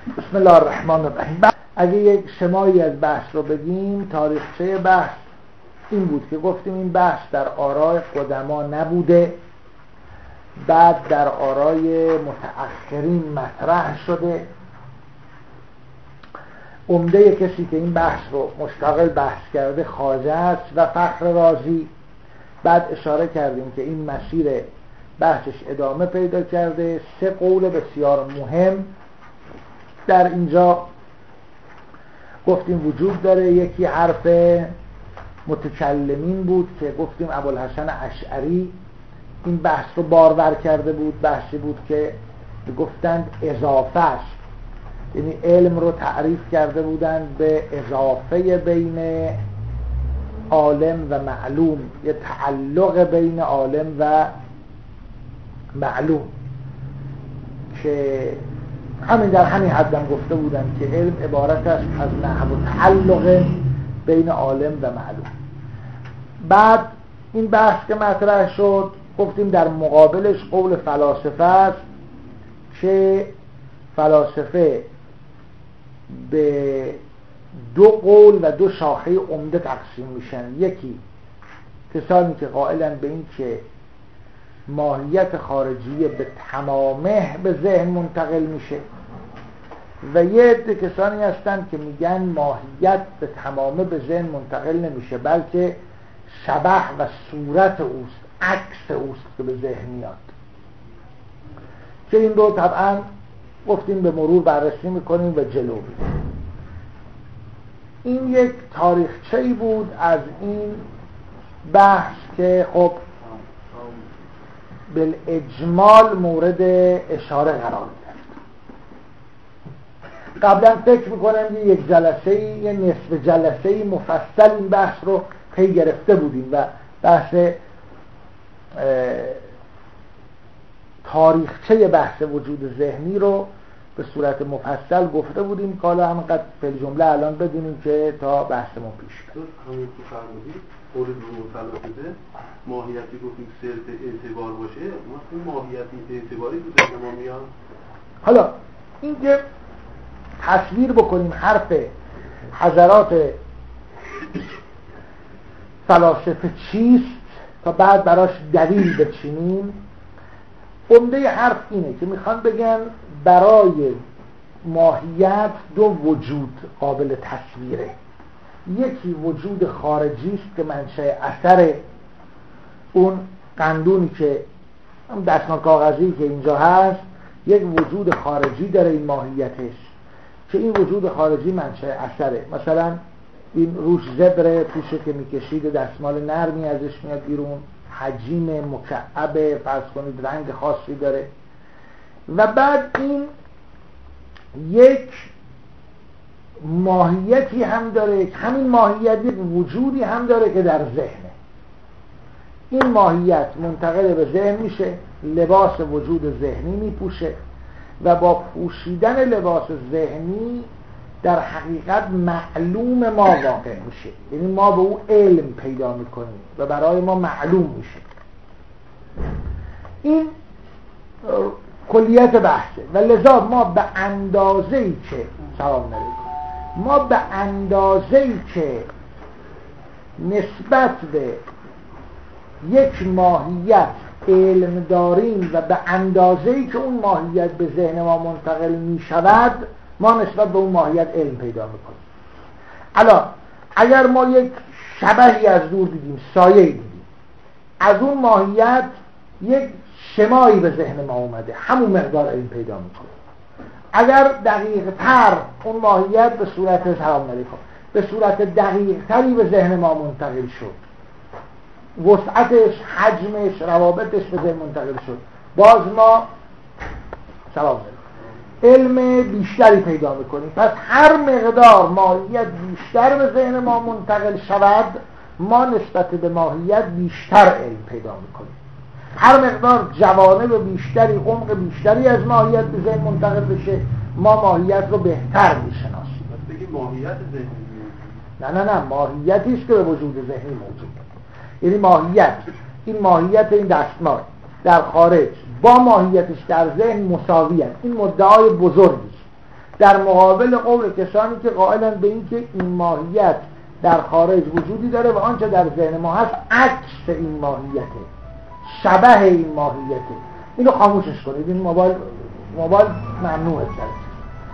بسم الله الرحمن الرحیم. اگه یک شمایی از بحث رو بگیم، تاریخچه بحث این بود که گفتیم این بحث در آرای قدما نبوده، بعد در آرای متأخرین مطرح شده. عمده کسی که این بحث رو مشتغل بحث کرده خواجه است و فخر رازی. بعد اشاره کردیم که این مسیر بحثش ادامه پیدا کرده. 3 قول بسیار مهم در اینجا گفتیم وجود داره. یکی حرف متکلمین بود که گفتیم ابوالحسن اشعری این بحث رو بارور کرده بود. بحثی بود که گفتند اضافه است، یعنی علم رو تعریف کرده بودند به اضافه بین عالم و معلوم، یه تعلق بین عالم و معلوم، که همین در همین حدم گفته بودند که علم عبارت است از نحو تعلق بین عالم و معلوم. بعد این بحث که مطرح شد گفتیم در مقابلش قول فلاسفه است که فلاسفه به 2 قول و 2 شاخه عمده تقسیم میشن. یکی کسانی که قائلن به این که ماهیت خارجی به تمامه به ذهن منتقل میشه، و یه عده کسانی هستن که میگن ماهیت به تمامه به ذهن منتقل نمیشه، بلکه شبح و صورت اوست، عکس اوست که به ذهن میاد. که این رو طبعا گفتیم به مرور بررسی میکنیم و جلو میریم. این یک تاریخچه‌ای بود از این بحث که خب بالاجمال مورد اشاره قرار گرفت. قبلا فکر میکنم یک جلسه، یه نصف جلسه مفصل این بحث رو پی گرفته بودیم و بحث تاریخچه بحث وجود ذهنی رو به صورت مفصل گفته بودیم که حالا همینقدر فعل جمله الان بدونیم که تا بحثمون پیش بره. همین که فرمودید قول دروغ فلاسفه ماهیتی گفتیم صرف اعتبار باشه، این ماهیتی اعتباری تو ذهن ما میاد. حالا این که تصویر بکنیم حرف حضرات فلاسفه چیست تا بعد براش دلیل بچینیم، عمده حرف اینه که میخوان بگن برای ماهیت 2 وجود قابل تصویره. یکی وجود خارجی است که منشأ اثر اون قندونی که دستمال کاغذی که اینجا هست، یک وجود خارجی داره این ماهیتش، که این وجود خارجی منشأ اثره. مثلا این روش زبر توشه که میکشید دستمال نرمی ازش میاد بیرون، حجیم مکعب، فرض کنید رنگ خاصی داره. و بعد این یک ماهیتی هم داره، همین ماهیت یک وجودی هم داره که در ذهنه. این ماهیت منتقل به ذهن میشه، لباس وجود ذهنی میپوشه و با پوشیدن لباس ذهنی در حقیقت معلوم ما واقع میشه، یعنی ما به او علم پیدا میکنیم و برای ما معلوم میشه. این کلیت بحثه و لذا ما به اندازه‌ای که ما به اندازه‌ای که نسبت به یک ماهیت علم داریم و به اندازه‌ای که اون ماهیت به ذهن ما منتقل می شود، ما نسبت به اون ماهیت علم پیدا میکنیم. الان اگر ما یک شبحی از دور دیدیم، سایه دیدیم، از اون ماهیت یک شمایی به ذهن ما اومده، همون مقدار علم پیدا میکنیم. اگر دقیق تر اون ماهیت به صورت سلام علیکم به صورت دقیق تری به ذهن ما منتقل شد، وسعتش، حجمش، روابطش به ذهن منتقل شد، باز ما سلام علیکم علم بیشتری پیدا میکنیم. پس هر مقدار ماهیت بیشتر به ذهن ما منتقل شود، ما نسبت به ماهیت بیشتر علم پیدا میکنیم. هر مقدار جوانب بیشتری، عمق بیشتری از ماهیت به ذهن منتقل بشه، ما ماهیت رو بهتر میشناسیم. پس بگیم ماهیت ذهنی؟ نه ماهیتی است که به وجود ذهنی موجوده. یعنی ماهیت، این ماهیت این دستمال در خارج با ماهیتش در ذهن مساوی است. این مدعای بزرگی. در مقابل قول کسانی که قائلن به این که این ماهیت در خارج وجودی داره و آنچه در ذهن ما هست عکس این ماهیته، شبه این ماهیته. اینو خاموشش کنید، این موبایل ممنوعه کرد.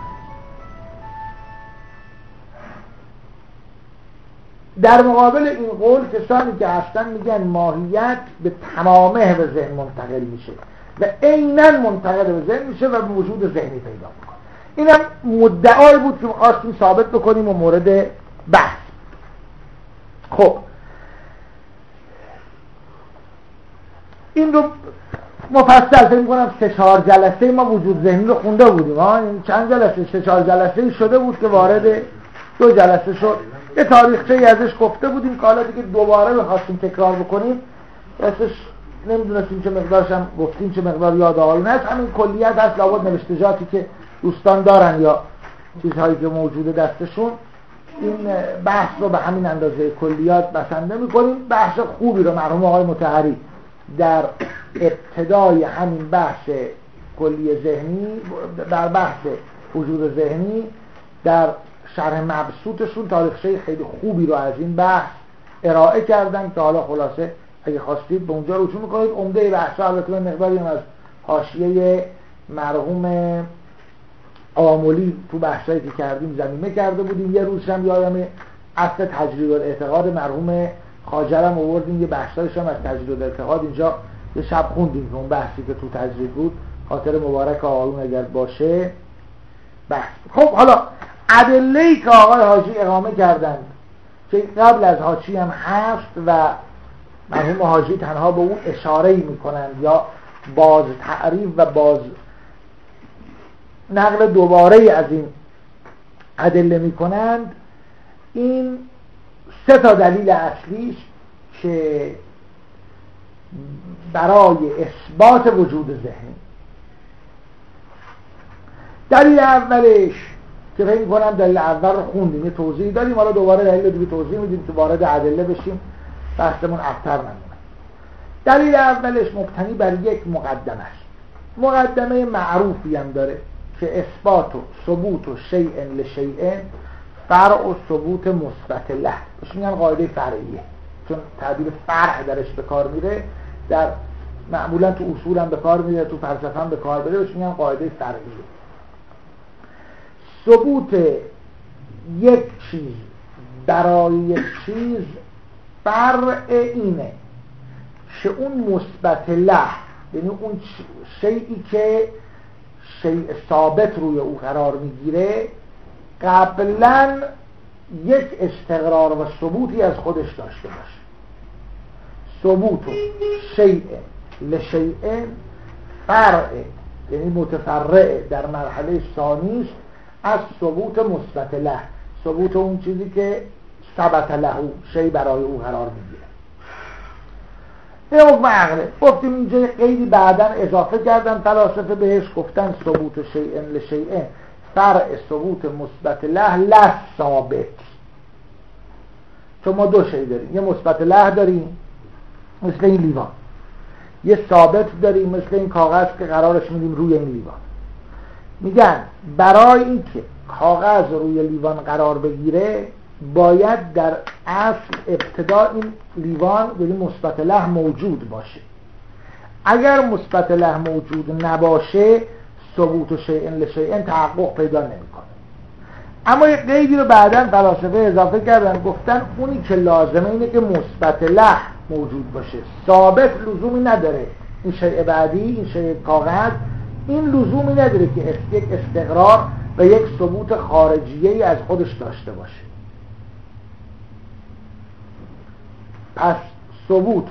در مقابل این قول کسانی که هستن میگن ماهیت به تمامه به ذهن منتقل میشه و عیناً منتقل به ذهن میشه و به وجود ذهنی پیدا میکنه. اینم مدعای بود که می‌خواستیم ثابت بکنیم و مورد بحث. خب این رو مفصل فکر می‌کنم 3-4 جلسه ما وجود ذهنی رو خونده بودیم. این چند جلسه 3-4 جلسه شده بود که وارد 2 جلسه شد. یه تاریخچه‌ای ازش گفته بودیم که حالا دیگه دوباره بخواستیم تکرار بکنیم راستش نمیدونستیم چه مقدارش هم گفتیم چه مقدار یاد آوریم هست. همین کلیت هست، لابد نوشتجاتی که دوستان دارن یا چیزهایی که موجود دستشون، این بحث رو به همین اندازه کلیات بسنده میکنیم. بحث خوبی رو مرحوم آقای مطهری در ابتدای همین بحث کلی ذهنی، در بحث وجود ذهنی، در شرح مبسوطشون تاریخچه خیلی خوبی رو از این بحث ارائه کردن که حالا خلاصه اگه خواستید به اونجا رجوع میکنید. عمده بحثا البته مقداری از حاشیه مرحوم آملی تو بحثایی که کردیم زمینه کرده بودیم. یه روز هم یادم اصل تجرید الاعتقاد مرحوم خواجرم آوردیم، یه بحثایش هم از تجرید الاعتقاد اینجا یه شب خوندیم که اون بحثی که تو تجرید بود خاطر مبارک آقایون اگر باشه بحث. خب حالا ادله‌ای که آقای حاجی اقامه کردند که قبل از حاجی هم هست و مرحوم حاجی تنها به اون اشاره‌ای میکنند یا باز تعریف و باز نقل دوباره از این ادله میکنند، این 3 دلیل اصلیش که برای اثبات وجود ذهنی. دلیل اولش که فکر می‌کنم دلیل اول رو خوندیم، یه توضیح داریم، حالا دوباره دلیل دیگه توضیح میدیم که وارد ادله بشیم بحثمون ابتر نمونه. دلیل اولش مبتنی بر یک مقدمه است، مقدمه معروفی هم داره که اثبات و ثبوت و شیء لشیء فرع و ثبوت مثبت له، بهش میگن قاعده فرعیه، چون تعبیر فرع درش به کار میره، در معمولا تو اصول هم به کار میره، تو فلسفه هم به کار میره، بهش میگن قاعده فرعیه. ثبوت یک چیز برای یک چیز فرع اینه که اون مثبت له، یعنی اون شیئی که شیء ثابت روی او قرار میگیره قبلا یک استقرار و ثبوتی از خودش داشته باشه. ثبوت شیء لشیء فرع، یعنی متفرع در مرحله ثانی است از ثبوت مثبت له، ثبوت اون چیزی که ثبت له شیء برای او قرار میگیره. این حکم عقله. گفتیم اینجا قیدی بعداً اضافه کردن فلاسفه بهش، گفتن ثبوت شیء لشیء فرع ثبوت مثبت له ثابت. چون ما 2 شیء داریم، یه مثبت له داریم مثل این لیوان، یه ثابت داریم مثل این کاغذ که قرارش میدیم روی این لیوان. میگن برای اینکه کاغذ روی لیوان قرار بگیره باید در اصل ابتدا این لیوان یعنی مثبت له موجود باشه. اگر مثبت له موجود نباشه ثبوت شیء لشیء تحقق پیدا نمیکنه. اما یک قیدی رو بعداً فلاسفه اضافه کردن، گفتن اونی که لازمه اینه که مثبت له موجود باشه، ثابت لزومی نداره. این شیء بعدی، این شیء کاغذ، این لزومی نداره که یک استقرار و یک ثبوت خارجیه‌ای از خودش داشته باشه. پس ثبوت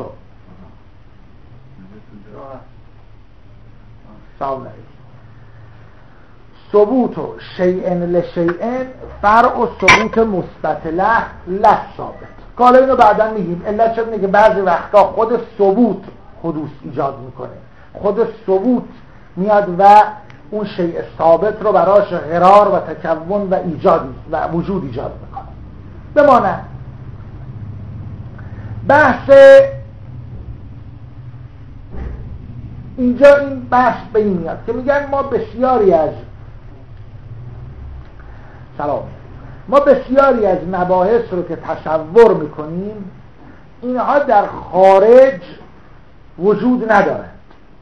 شیء لشیء فرع و ثبوت مثبت له ثابت. حالا اینو بعدا میگیم. علت چه اینه که بعضی وقتا خود ثبوت حدوث ایجاد میکنه، خود ثبوت میاد و اون شیء ثابت رو براش قرار و تکون و ایجاد و وجود ایجاد میکنه. بماند بحث اینجا، این بحث به این میاد که میگن ما بسیاری از سلام. ما بسیاری از مباحث رو که تصور میکنیم اینها در خارج وجود ندارند.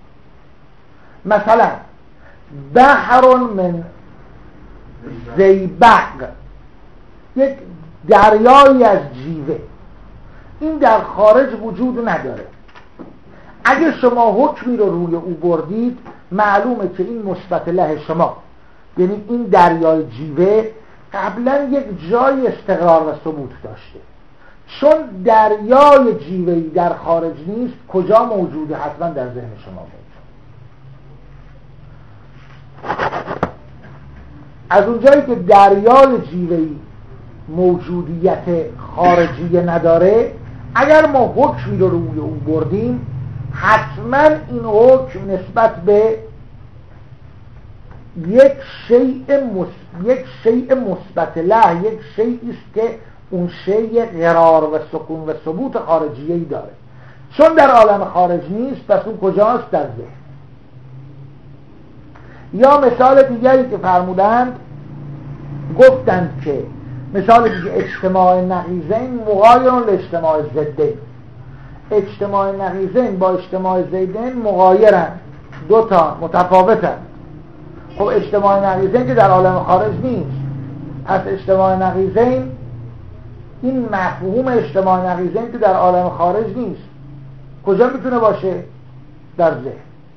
مثلا بحر من زیبق، یک دریایی از جیوه، این در خارج وجود نداره. اگه شما حکمی رو روی او بردید معلومه که این مثبت له شما، یعنی این دریای جیوه قبلا یک جای استقرار و ثبوت داشته. چون دریای جیوه‌ای در خارج نیست، کجا موجوده؟ حتما در ذهن شما موجود. از اونجایی که دریای جیوه‌ای موجودیت خارجی نداره، اگر ما حکمی رو روی اون بردیم حتما این حکم نسبت به یک شیء مثبت له، یک شیئی است که اون شیء قرار و سکون و ثبوت خارجیه‌ای داره. چون در عالم خارج نیست، پس اون کجاست؟ در ذهن. یا مثال دیگری که فرمودند، گفتند که مثال دیگه اجتماع نقیضین مغایر لاجتماع ضدین. اجتماع نقیضین با اجتماع ضدین مغایرند، دو تا متفاوتند. خب اجتماع نقیضین که در عالم خارج نیست، پس اجتماع نقیضین، این مفهوم اجتماع نقیضین که در عالم خارج نیست کجا میتونه باشه؟ در ذهن.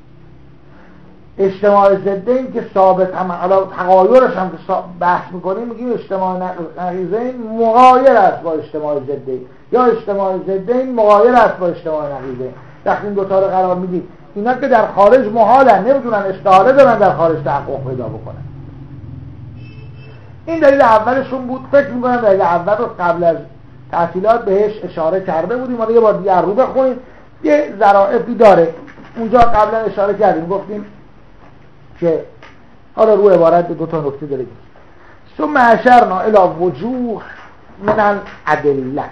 اجتماع ضدین که ثابت، هم تغایرش هم که بحث میکنیم میگیم اجتماع نقیضین مغایر است با اجتماع ضدین، یا اجتماع ضدین مغایر است با اجتماع نقیضین. وقتی این دو تا رو قرار میدید، اینا که در خارج محالن، نمیتونن استحاله دارن در خارج تحقق پیدا بکنن. این دلیل اولشون بود. فکر میکنم دلیل اول رو قبل از تعطیلات بهش اشاره کرده بودیم، ما یه بار دیگه رو بخونیم، یه ظرافتی داره. اونجا قبلا اشاره کردیم، گفتیم که حالا رو عبارت دو تا نکته داره. ثم اشرنا الی وجوه من الادله.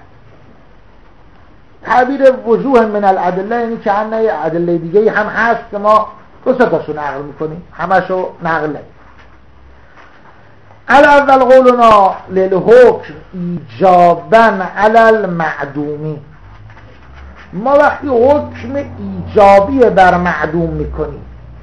تعبیر وجوه من الادله یعنی که انه ادله دیگه هم هست که ما دو سه تاشو نقل میکنیم، همشو نقل نکنیم. الاول قولنا للحکم ایجابا علی المعدومی. ما وقتی حکم ایجابی بر معدوم میکنیم،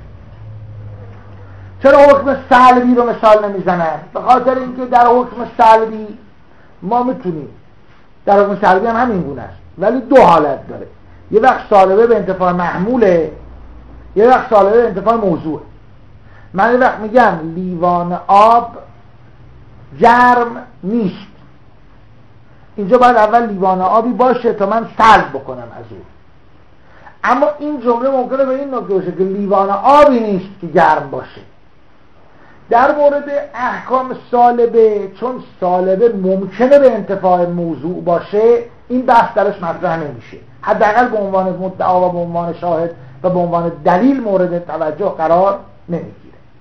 چرا حکم سلبی رو مثال نمیزنن؟ به خاطر اینکه در حکم سلبی ما میتونیم، در حکم سلبی هم همین گونه است، ولی دو حالت داره. یه وقت سالبه به انتفاع محموله، یه وقت سالبه به انتفاع موضوعه. من یه وقت میگم لیوان آب گرم نیست، اینجا باید اول لیوان آبی باشه تا من سلب بکنم از اون. اما این جمله ممکنه به این نکته باشه که لیوان آبی نیست که گرم باشه. در مورد احکام سالبه، چون سالبه ممکنه به انتفاع موضوع باشه، این بحث درش مطرح نمیشه، حداقل به عنوان مدعا و به عنوان شاهد و به عنوان دلیل مورد توجه قرار نمیگیره.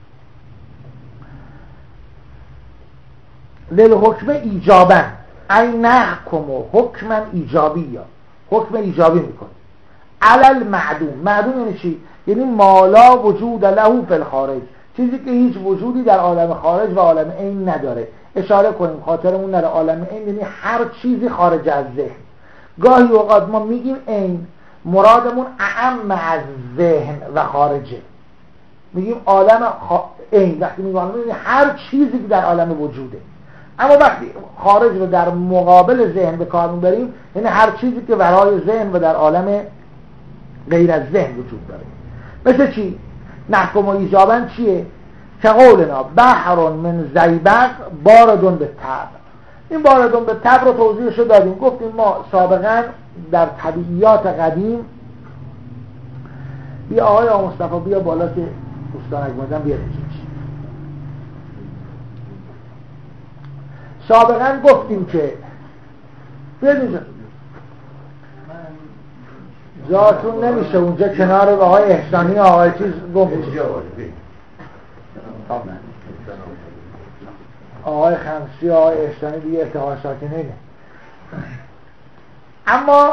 للحکم ایجابا ای نحکم حکما ایجابی، حکم ایجابی میکنه علل معدوم. معدوم یعنی چی؟ یعنی مالا وجود له فی الخارج، چیزی که هیچ وجودی در عالم خارج و عالم عین نداره. اشاره کنیم خاطرمون نره، عالم عین یعنی هر چیزی خارج از ذهن. گاهی اوقات ما میگیم عین، مرادمون اعم از ذهن و خارجه. میگیم عالم عین، وقتی میگیم عالم یعنی هر چیزی که در عالم وجوده. اما وقتی خارج رو در مقابل ذهن به کار میبریم، یعنی هر چیزی که ورای ذهن و در عالم غیر از ذهن وجود داره. مثل چی؟ نحکم و ایجابا چیه؟ که قولنا بحر من زیبق باردون به تب. این باردون به تب رو توضیحشو دادیم، گفتیم ما سابقا در طبیعیات قدیم، بیا آقای مصطفی بیا بالا که دوستان اگه بیاد. سابقا گفتیم که بیاد اینجا، جاتون نمیشه اونجا کنار آقای احسانی آقای چیز گم میشه. آقای خمسی آقای احسانی دیگه اتحاد ساکنینه. اما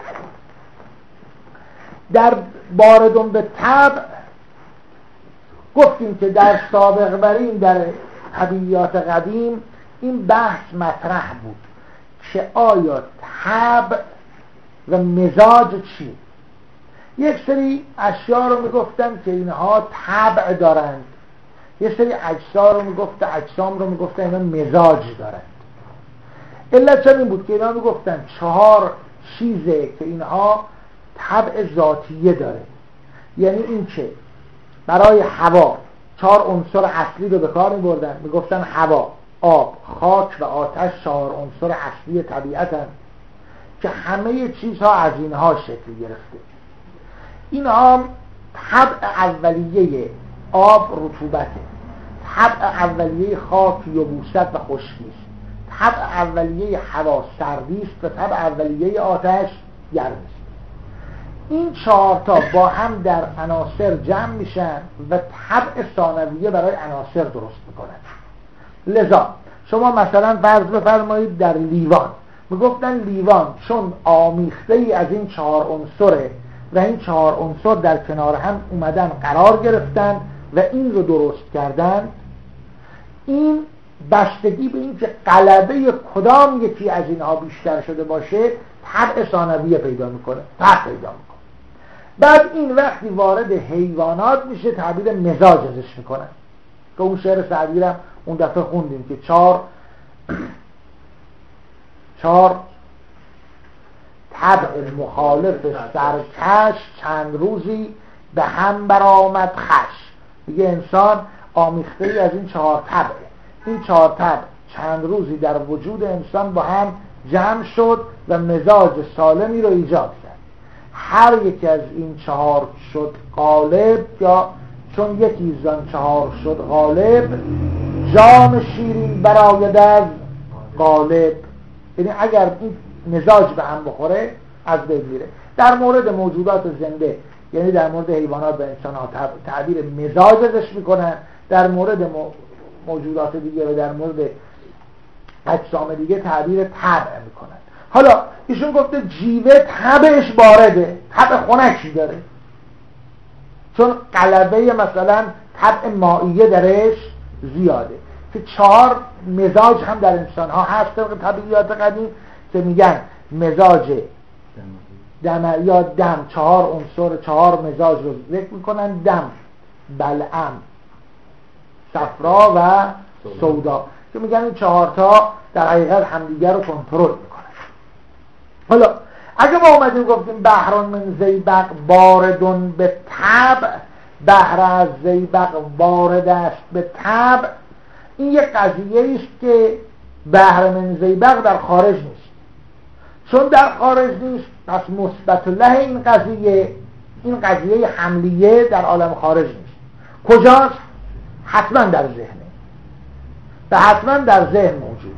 در باردون به طبع گفتیم که در سابق برین در طبیعیات قدیم این بحث مطرح بود که آیا طبع و مزاج چی؟ یک سری اشیاء رو میگفتن که اینها طبع دارند، یک سری اجسام رو میگفتن اینا مزاج دارند. علت این بود که اینا میگفتن 4 چیزه که اینها طبع ذاتیه داره. یعنی این که برای هوا 4 عنصر اصلی رو به کار میبردن، میگفتن هوا، آب، خاک و آتش 4 عنصر اصلی طبیعتن که همه چیزها از اینها شکل گرفته. اینها طبع اولیه آب رطوبته، طبع اولیه خاک یبوست و خشکی است، طبع اولیه هوا سردی است و طبع اولیه آتش گرمی است. این 4 تا با هم در عناصر جمع میشن و طبع ثانویه برای عناصر درست میکنن. لذا شما مثلا فرض بفرمایید در لیوان، میگفتن لیوان چون آمیخته ای از این 4 عنصره و این 4 عنصر در کنار هم اومدن قرار گرفتن و این رو درست کردن، این بستگی به این که غلبه کدام یکی از اینها بیشتر شده باشه طبع ثانویه پیدا میکنه، طبع پیدا میکنه. بعد این وقتی وارد حیوانات میشه تعبیر مزاج ازش میکنن که اون شعر سعدی رو اون دفعه خوندیم که 4 طبع مخالف سرکش چند روزی به هم برآمد خش. دیگه انسان آمیخته ای از این 4 طبع، این 4 طبع چند روزی در وجود انسان با هم جمع شد و مزاج سالمی رو ایجاد کرد. هر یکی از این 4 شد غالب، یا چون یکی زن 4 شد غالب، جام شیرین براید از غالب. یعنی اگر این مزاج به هم بخوره از بین میره. در مورد موجودات زنده، یعنی در مورد حیوانات و انسانات تعبیر مزاج ازش میکنن، در مورد موجودات دیگه و در مورد اجسام دیگه تعبیر طبع میکنن. حالا ایشون گفته جیوه طبعش بارده، طبع خنکی داره، چون غلبه مثلا طبع مائیه درش زیاده. که 4 مزاج هم در انسان ها هست طبق طبیعیات قدیم که میگن مزاج دم یا دم، 4 عنصر 4 مزاج رو ذکر میکنن: دم، بلعم، صفرا و سودا، که میگن این 4 تا در حقیقت همدیگر رو کنترل میکنن. حالا اگه ما اومدیم گفتیم بحر من زیبق باردون به طبع، بحر از زیبق وارد است به طبع، این یک قضیه است که بحر من زیبق در خارج نیست. چون در خارج نیست پس مثبت له این قضیه حملیه در عالم خارج نیست. کجاست؟ حتما در ذهنه و حتما در ذهن موجود.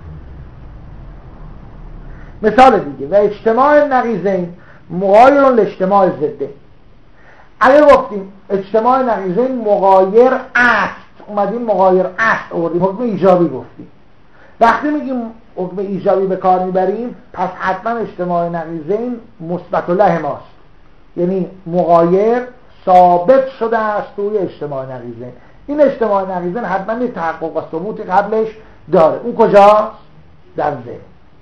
مثال دیگه: و اجتماع نقیضین مغایر لاجتماع ضده. اگه گفتیم اجتماع نقیضین مغایر است، اومدیم مغایر است آوردیم، حکم ایجابی گفتیم. وقتی میگیم حکم ایجابی به کار میبریم پس حتما اجتماع نقیضین مثبت له ماست، یعنی مغایر ثابت شده است توی اجتماع نقیضین. این اجتماع نقیضین حتما یه تحقق و ثبوتی قبلش داره. اون کجاست؟ در ذهن.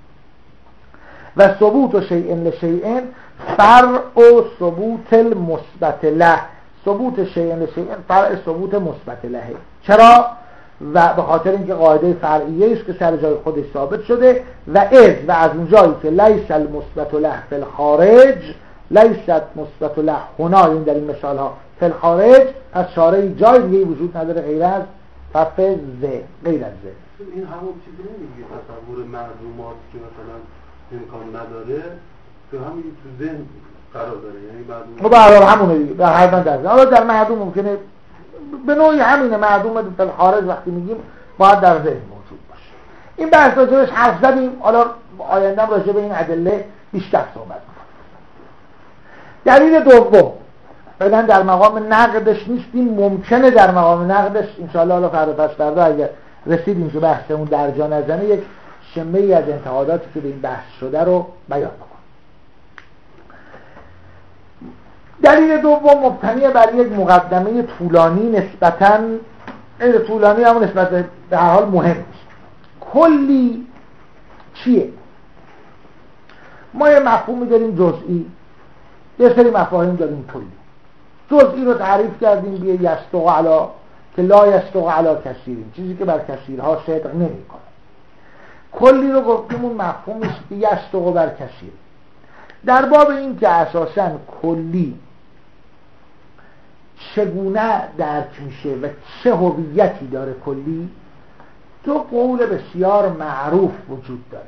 و ثبوت و شیء لشیء فرع و ثبوت المثبت له. ثبوت شیء لشیء فرع ثبوت مثبت له. چرا؟ و به خاطر اینکه قاعده فرعیه است که سر جای خودش ثابت شده. و از اون جایی که لیس المثبت له فی الخارج لیست مثبت له هنا، این در این مثال ها فی الخارج، از شارعی جای دیگه وجود نداره غیر از غیر از ذهن. این همون چیزی نمیگه تصور معلومات که مثلا امکان نداره که همین تو ذهن قرار داره، یعنی معلومات به هر حال همونه دیگه، در هر من در ذهن. حالا در معدوم ممکنه به نوعی همینه، معدوم در خارج وقتی میگیم باید در ذهن موجود باشه. این بحث راجبش حرف زدیم، حالا آیندهم راجع به این ادله بیشتر صحبت می‌کنیم. دلیل دوم، فعلا در مقام نقدش نیستیم، ممکنه در مقام نقدش انشاءالله حالا فردا پس فردا اگر رسیدیم که بحثمون در جا نزنه یک شمه‌ای از انتقاداتی که به این بحث شده رو بیان بکنم. دلیل دوم مبتنی بر یک مقدمه طولانی نسبتاً طولانی، همون نسبت به هر حال مهم است. کلی چیه؟ ما یه مفهومی داریم جزئی، یه سری مفاهیم داریم کلی. جزئی رو تعریف کردیم بیه یستق علی که لا یستق علی کثیرین، چیزی که بر کثیرها صدق نمی‌کنه. کلی رو گفتیم اون مفهومی است که یستق بر کثیر. در باب این که اساساً کلی چگونه درک میشه و چه هویتی داره کلی، دو قول بسیار معروف وجود داره.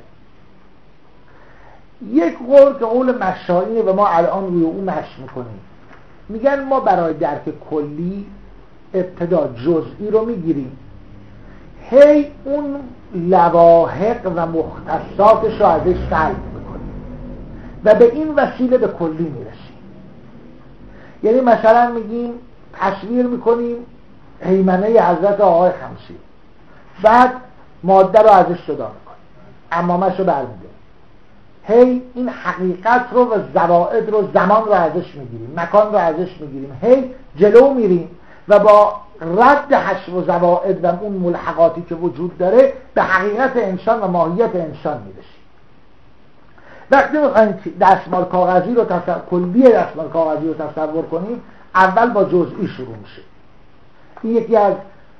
یک قول که قول مشایینه و ما الان روی اون مشی میکنیم، میگن ما برای درک کلی ابتدا جزئی رو میگیریم، هی اون لواحق و مختصاتش رو ازش سلب میکنیم و به این وسیله به کلی میرسیم. یعنی مثلا میگیم تصویر میکنیم هیمنه حضرت آقای خمسی، بعد ماده رو ازش جدا میکنیم، عمامش رو برمیداریم، هی این حقیقت رو و زوائد رو، زمان رو ازش میگیریم، مکان رو ازش میگیریم، هی جلو میریم و با رد حشو و زوائد و اون ملحقاتی که وجود داره به حقیقت انسان و ماهیت انسان میرسیم. وقتی میخوایم دستمال کاغذی رو کلی دستمال کاغذی رو تصور کنیم، اول با جزئی شروع میشه. این یکی از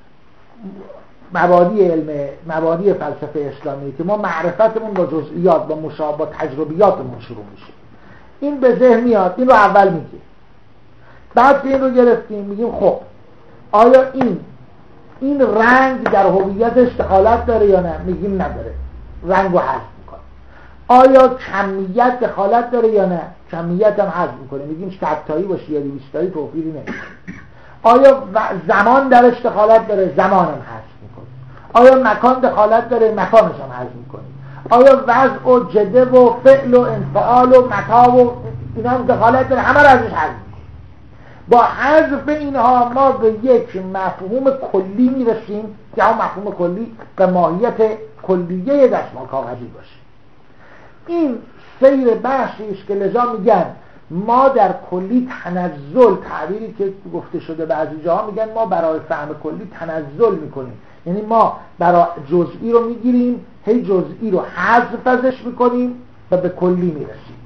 مبادی فلسفه اسلامی که ما معرفتمون با جزئیات، با تجربیاتمون شروع میشه. این به ذهن میاد، این رو اول میگه. بعد که این رو گرفتیم میگیم خب آیا این رنگ در هویتش دخالت داره یا نه؟ میگیم نداره، رنگ رو حذف میکنه. آیا کمیت دخالت داره یا نه؟ کمیت هم حذف میکنه، میگیم 100 تایی باشه یا 200 تایی توفیری نمیکنه. آیا زمان درش دخالت داره؟ زمان هم حذف میکنه. آیا مکان دخالت داره؟ مکانش هم حذف میکنه. آیا وضع و جده و فعل و انفعال و متا و اینا هم دخالت داره؟ همه رو ازش حذف میکنه. با حذف اینها ما به یک مفهوم کلی میرسیم که هم مفهوم کلی و ماهیت کلیه دستمال کاغذی باشه. این سیر بحثی است که لذا میگن ما در کلی تنزل، تعبیری که گفته شده بعضی جاها میگن ما برای فهم کلی تنزل میکنیم، یعنی ما برای جزئی رو میگیریم، هی جزئی رو حذف ازش میکنیم و به کلی میرسیم.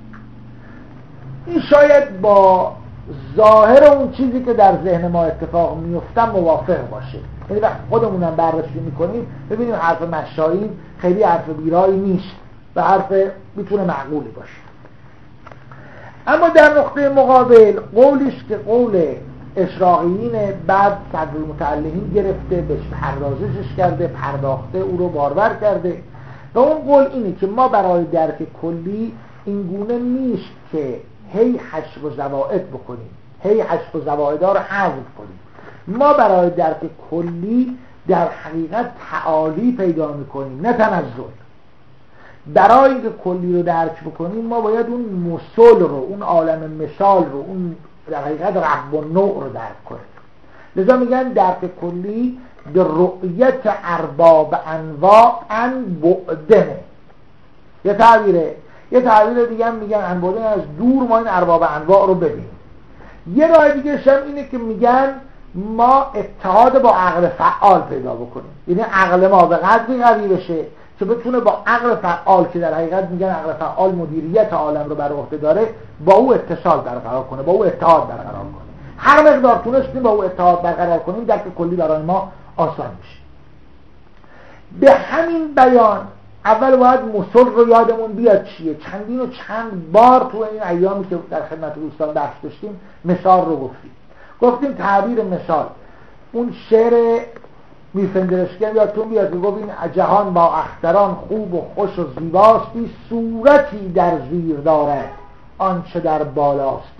این شاید با ظاهر اون چیزی که در ذهن ما اتفاق میفته موافق باشه. یعنی وقتی خودمونم بررسی میکنیم ببینیم حرف مشایین خیلی حرف بیرایی نیست و حرف میتونه معقولی باشه. اما در نقطه مقابل قولی است که قول اشراقیین بعد صدرالمتعلقین گرفته، بهش پردازشش کرده، پرداخته، او رو بارور کرده و اون قول اینه که ما برای درک کلی اینگونه نیست که هی حشو و زوائد بکنیم، هی حشو و زوائدها رو حذف کنیم. ما برای درک کلی در حقیقت تعالی پیدا میکنیم، نه تنزل. برای اینکه کلی رو درک بکنیم ما باید اون مثل رو، اون عالم مثال رو، اون در حقیقت رب و نوع رو درک کنیم. لذا میگن درک کلی به رؤیت ارباب انواع ان بعدنه. یه تعبیر دیگه هم میگن ان بعدنه، از دور ما این ارباب انواع رو ببینیم. یه راه دیگه هم اینه که میگن ما اتحاد با عقل فعال پیدا بکنیم، یعنی عقل ما به قدری قوی بشه که بتونه با عقل فعال که در حقیقت میگن عقل فعال مدیریت عالم رو بر عهده داره، با او اتصال برقرار کنه، با او اتحاد برقرار کنه. هر مقدار تونستیم با او اتحاد برقرار کنیم درک کلی برای ما آسان میشه. به همین بیان اول باید مثل رو یادمون بیاد چیه. چندین و چند بار تو این ایامی که در خدمت دوستان بحث داشتیم مثال رو گفتیم تعبیر مثال. اون شعر میفندرشکن یادتون بیاد که گفت این جهان با اختران خوب و خوش و زیباستی، صورتی در زیر دارد آنچه در بالاستی.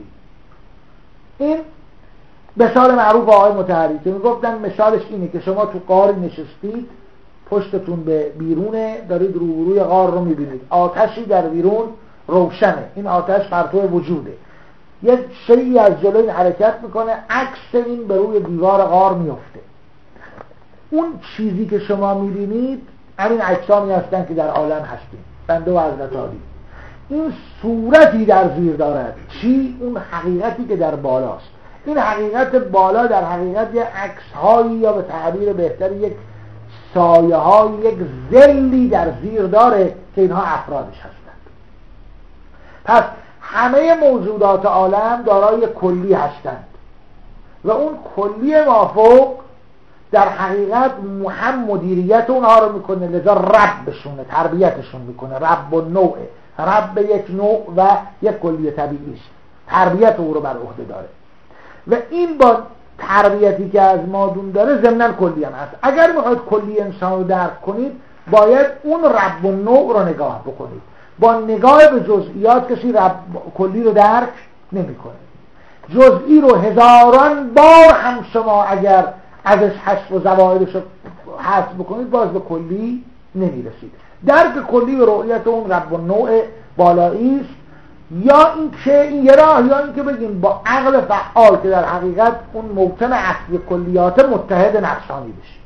این مثال معروف آقای مطهری که میگفتن مثالش اینه که شما تو غاری نشستید، پشتتون به بیرونه، دارید روبروی غار رو میبینید، آتشی در بیرون روشنه، این آتش پرتو وجوده، یک شیئی از جلوی حرکت میکنه، عکس این به روی دیوار غار میفته. اون چیزی که شما میبینید همین اجسامی هستن که در عالم هستیم، بنده و حضرت عالی. این صورتی در زیر دارد. چی؟ اون حقیقتی که در بالاست. این حقیقت بالا در حقیقت یک عکس‌هایی یا به تعبیر بهتر یک سایه های، یک ظلی در زیر داره که اینها افرادش هستند. پس همه موجودات عالم دارای کلی هستند و اون کلی مافوق در حقیقت هم مدیریت اونها رو میکنه، لذا ربشونه، تربیتشون میکنه. رب و نوعه، رب یک نوع و یک کلی طبیعی است، تربیت او رو بر عهده داره و این با تربیتی که از مادون داره ضمناً کلی هم هست. اگر میخواید کلی انسان رو درک کنید باید اون رب و نوع رو نگاه بکنید. با نگاه به جزئیات کسی رب کلی رو درک نمیکنه. جزئی رو هزاران بار هم شما اگر ازش حذف و زوایدش رو حذف بکنید باز به کلی نمیرسید. درک کلی به رؤیت اون رب و نوع بالایی است، یا این که این یه راه، یا این که بگیم با عقل فعال که در حقیقت اون موطن اصلی کلیات متحد نفسانی بشه.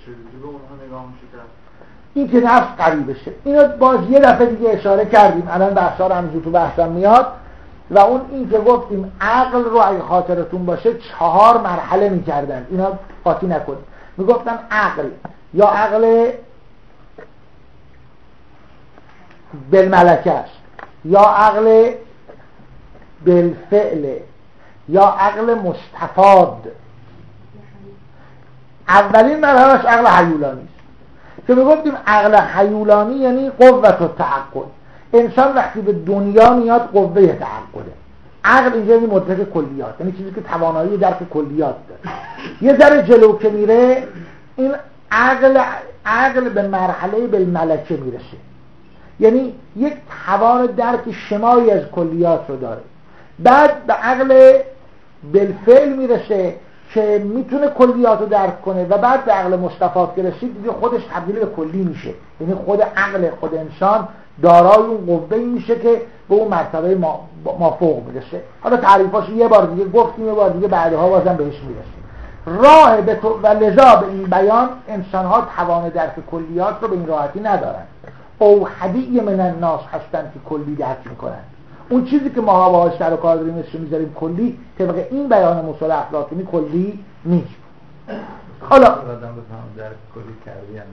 این که نفس قوی بشه. اینو باز یه دفعه دیگه اشاره کردیم، الان بحثا رو همینجور تو بحثم میاد و اون این که گفتیم عقل رو اگه خاطرتون باشه 4 مرحله میکردن. اینا قاطی نکنید. میگفتن عقل یا عقل بالملکه است، یا عقل بالفعل، یا عقل مستفاد. اولین مرحلهش عقل حیولانی است که میگفتیم عقل حیولانی یعنی قوت و تعقل. انسان وقتی به دنیا میاد قوه تعقله. عقل اینجا یعنی مدرک کلیات، یعنی چیزی که توانایی درک کلیات داره. یه ذره جلو که میره این عقل به مرحله بالملکه میرسه، یعنی یک توان درک شمایی از کلیات رو داره. بعد به عقل بالفعل میرسه که میتونه کلیات رو درک کنه و بعد به عقل مستفاد که رسید دیگه خودش تبدیل به کلی میشه، یعنی خود عقل خود انسان دارای اون قوه‌ای میشه که به اون مرتبه مافوق میرسه. حالا تعریفاش یه بار دیگه گفتیم، یه بار دیگه بعدها بازم بهش میرسیم. راه و لذا به این بیان انسان‌ها توان درک کلیات رو به این راحتی ندارن. اوحدی من الناس هستن که کلی درک میکنن. اون چیزی که ما باهاش سر و کار داریم اسمش میذاریم کلی، طبق این بیان مصطلح افلاطونی کلی نیست. حالا آدم بفهم درک کلی کردی یعنی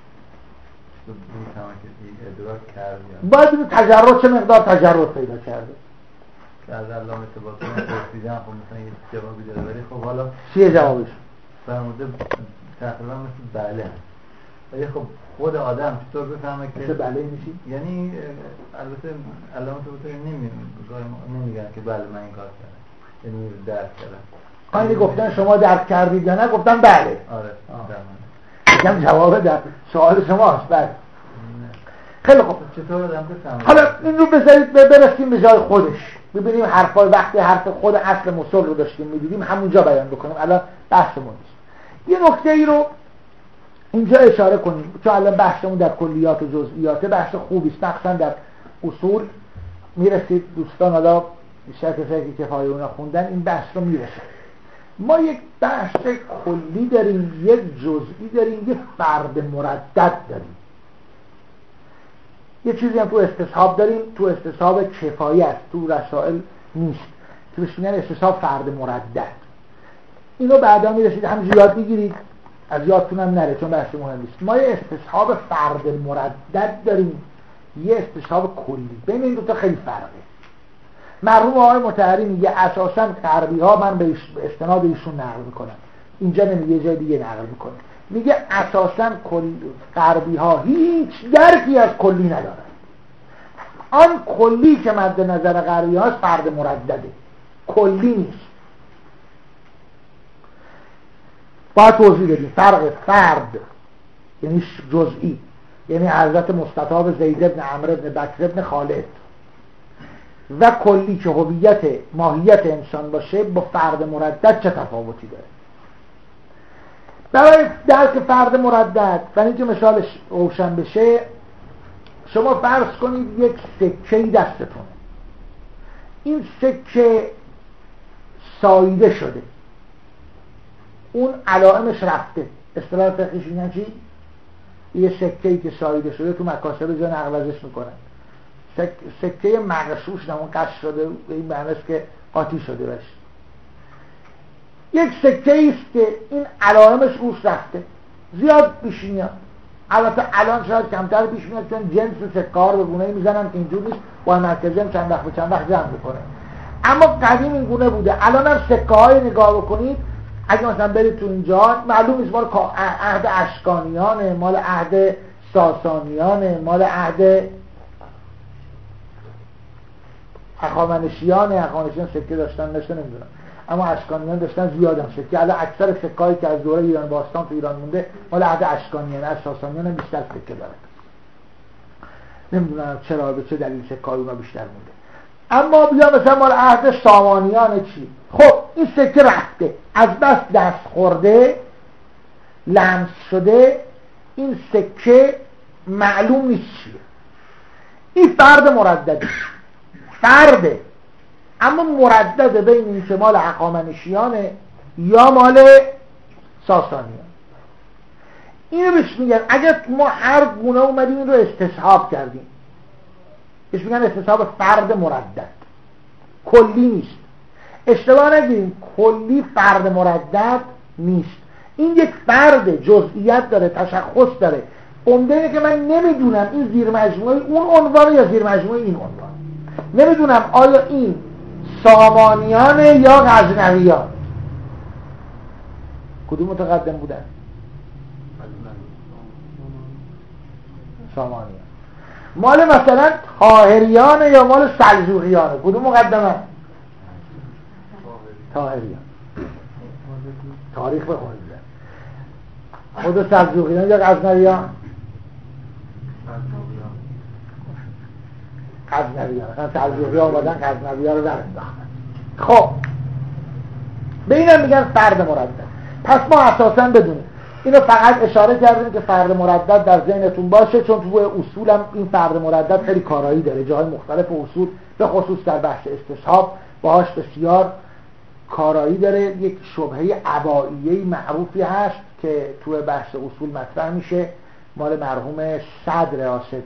ادراک کردی، باید این تجرد چه مقدار تجرد پیدا کرده که از علامه طباطبایی پرسیدن. خب مثلا یه جوابی داره، ولی خب حالا چیه جوابش؟ فرموده تقریبا مثل بله هست، ولی خب خود آدم چطور بفهمه که مثل بله میشی؟ یعنی البته علامه طباطبایی نمیگن که بله من این کار کردم، یعنی درک کردم. خیلی گفتن شما درک کردید یا نه؟ گفتن بله. آره میگم جواب در سوال شماست. بله. خیلی خوب. چطور آدم بفهمه؟ حالا این رو بذارید برسیم به جای خودش، ببینیم حرفای وقتی حرف خود اصل مصول رو داشتیم میدیدیم همونجا بیان بکنیم. الان بحثمون نیست. یه نکته ای رو اینجا اشاره کنیم چون الان بحثمون در کلیات و جزئیات بحث خوبی است. مخصوصا در اصول میرسید دوستان، حالا بیشتر کسایی که کفایه اونا خوندن این بحث رو میرسه. ما یک بحث کلی داریم، یک جزئی داریم، یک فرد مردد داریم. یه چیزی هم تو استصحاب داریم، تو استصحاب کفایت، تو رسائل نیست، تو بهش میگن استصحاب فرد مردد. اینو بعدا میرسید همینجوری یاد میگیرید، از یادتون هم نره چون بحث مهم نیست. ما یه استصحاب فرد مردد داریم، یه استصحاب کلی. بین این دو تا خیلی فرقه. مرحوم آقای مطهری میگه اساساً غربی ها، من به استناد ایشون نقل میکنم، اینجا نمیگه جای دیگه نقل میکنه، میگه اساساً غربی ها هیچ درکی از کلی ندارن. آن کلی که مد نظر غربی ها فرد مردده، کلی نیست. باید توضیح بدیم فرق فرد یعنی جزئی، یعنی حضرت مصطفی به زید بن عمرو بن بکر بن خالد، و کلی که هویت ماهیت انسان باشه با فرد مردد چه تفاوتی داره. برای درک فرد مردد و اینکه مثالش روشن بشه، شما فرض کنید یک سکه دستتونه، این سکه ساییده شده، اون علائمش رفته. اصطلاح فقهیش اینه چی؟ یه سکه‌ای که ساییده شده تو مکاسب جا نقل ازش میکنن، سکه مغشوش نمون قش شده، به این معنی است که قاطی شده باشه. یک سکه است که این علائمش روش رفته، زیاد پیش میاد. البته الان شاید کمتر پیش میاد چون جنس سکه ها رو به گونه‌ای میزنن که اینجور نیست، با مرکزی هم چند وقت جمع بکنه. اما قدیم این گونه بوده. الان هم سکه های نگاه بکنید، اگه مثلا برید تو اینجا معلوم نیست مال عهد اشکانیانه، مال عهد ساسانیانه، مال عهد هخامنشیان سکه داشتن نمیدونم، اما اشکانیان داشتن زیادن سکه. الان اکثر سکه‌هایی که از دوره ایران باستان تو ایران مونده مال عهد اشکانیان، از ساسانیان هم بیشتر سکه دارن. نمیدونم چرا، به چه دلیل سکه‌های اونا بیشتر مونده. اما بیا مثلا مال عهد سامانیان چی؟ خب این سکه رفته، از بس دست خورده، لمس شده، این سکه معلوم نیست چیه. این فرد مردده، فرده، اما مردده بین این که مال هخامنشیانه یا مال ساسانیان. اینو بهش میگن اگر ما هر گونه اومدیم این رو استصحاب کردیم، بهش میگن استصحاب فرد مردد، کلی نیست. اشتباه نگیریم، کلی فرد مردد نیست. این یک فرد، جزئیات داره، تشخص داره. عمده اینه که من نمیدونم این زیر مجموعه اون عنوان یا زیر مجموعه این عنوان. نمیدونم آیا این سامانیانه یا غزنویان. کدوم متقدم بودن؟ سامانیان. مال مثلا طاهریانه یا مال سلجوقیانه؟ کدوم مقدمه؟ طاهریان. تاریخ بخونید. خود سلجوقیان یا غزنویان؟ غزنویان. سلجوقیان آمدن غزنویان رو درنداختن. خب به اینم میگن فرد مردد. پس ما اساسا بدونیم اینو فقط اشاره کردیم که فرد مردد در ذهنتون باشه، چون تو اصول هم این فرد مردد خیلی کارایی داره، جاهای مختلف اصول به خصوص در بحث استصحاب باهاش بسیار کارایی داره. یک شبهه عبائیه معروفی هست که تو بحث اصول مطرح میشه، مال مرحوم صدر آصف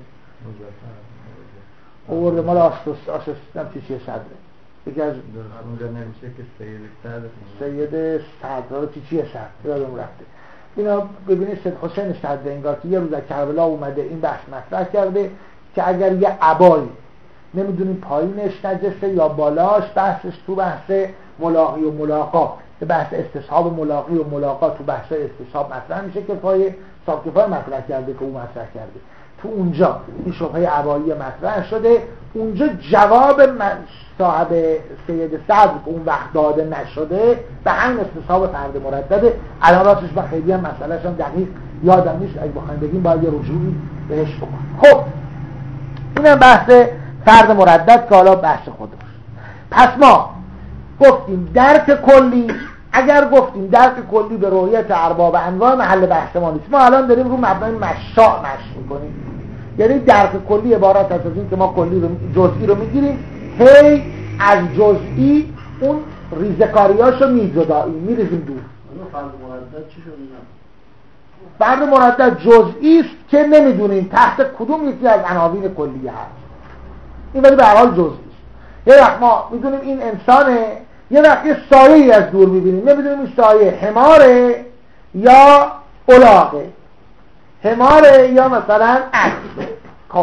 اورد، مال آصف چیه صدره، یکی از اونجا نمیشه که سید صدر چیه صدر یادم رفته. اینا ببینید سید حسین صدر انگار که یه روز از کربلا اومده این بحث مطرح کرده که اگر یه عبایی نمیدونیم پایینش نجسه یا بالاش، بحثش تو بحث ملاقی و ملاقا، به بحث استصحاب ملاقی و ملاقا تو بحث استصحاب مطرح میشه که پای صاحب کفایه مطرح کرده که او مطرح کرده. تو اونجا این شبهه عبایی مطرح شده، اونجا جواب صاحب سید صدر که اون وقت داده نشده به همین استصحاب فرد مردده. الان راستش من خیلی هم مسئلهش هم دقیق یادم نیست، اگه بخوایم بگیم باید یه رجوعی بهش بکنیم. خب اینم بحث فرد مردد که حالا بحث خودش. پس ما گفتیم درک کلی، اگر گفتیم درک کلی به رؤیت ارباب انواع محل بحث ما نیست. ما الان داریم رو مبنای مشاع مشق میکنیم، یعنی درک کلی عبارت از این که ما کلی رو جزئی رو میگیریم، هی از جزئی اون ریزکاریاشو میریزیم دور. فرد مردد چی شد؟ فرد مردد جزئی است که نمیدونیم تحت کدوم یکی از عناوین کلیه هست. این ولی به هر حال جزئی است. یه وقت ما میدونیم این انسانه، یه وقت یه سایه‌ای از دور میبینیم، نمیدونیم این سایه حماره یا الاغه، حماره یا مثلا اسب. خب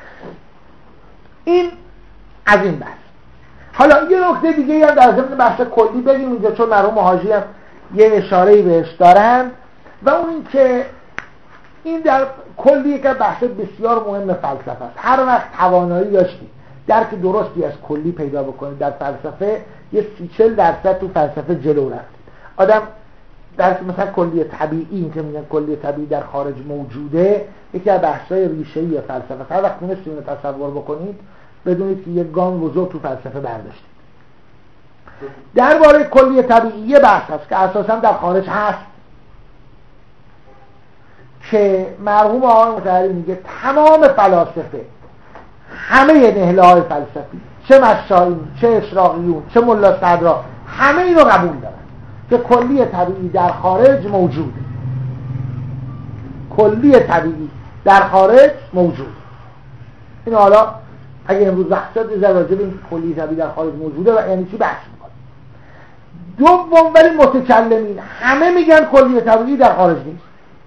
این از این بحث. حالا یه نکته دیگه هم در ضمن بحث کلی بگیم اینجا، چون مرحوم حاجی هم یه اشاره‌ای بهش دارن، و اون این که این در کلی یک بحث بسیار مهم فلسفه است. هر وقت توانایی داشتید درک درستی از کلی پیدا بکنید در فلسفه، یه 30-40% تو فلسفه جلو رفتید. آدم درک مثلا کلی طبیعی، این که میگن کلی طبیعی در خارج موجوده، یکی از بحث‌های ریشه‌ای فلسفه است. هر وقت تونستید اینو تصور بکنید بدونید که یک گام بزرگ تو فلسفه برداشتید. درباره کلی طبیعی بحث هست که اساسا در خارج هست، که مرحوم آقای مطهری میگه تمام فلاسفه، همه نهله‌های فلسفی، چه مشایخ، چه اشراقیون، چه ملا صدرا، همه اینو قبول دارن که کلی طبیعی در خارج موجوده. کلی طبیعی در خارج موجود. این حالا اگه امروز بحث شد راجع به این کلیه طبیعی در خارج موجوده و یعنی چی بحث میکنه. دوم ولی متکلمین همه میگن کلیه طبیعی در خارج نیست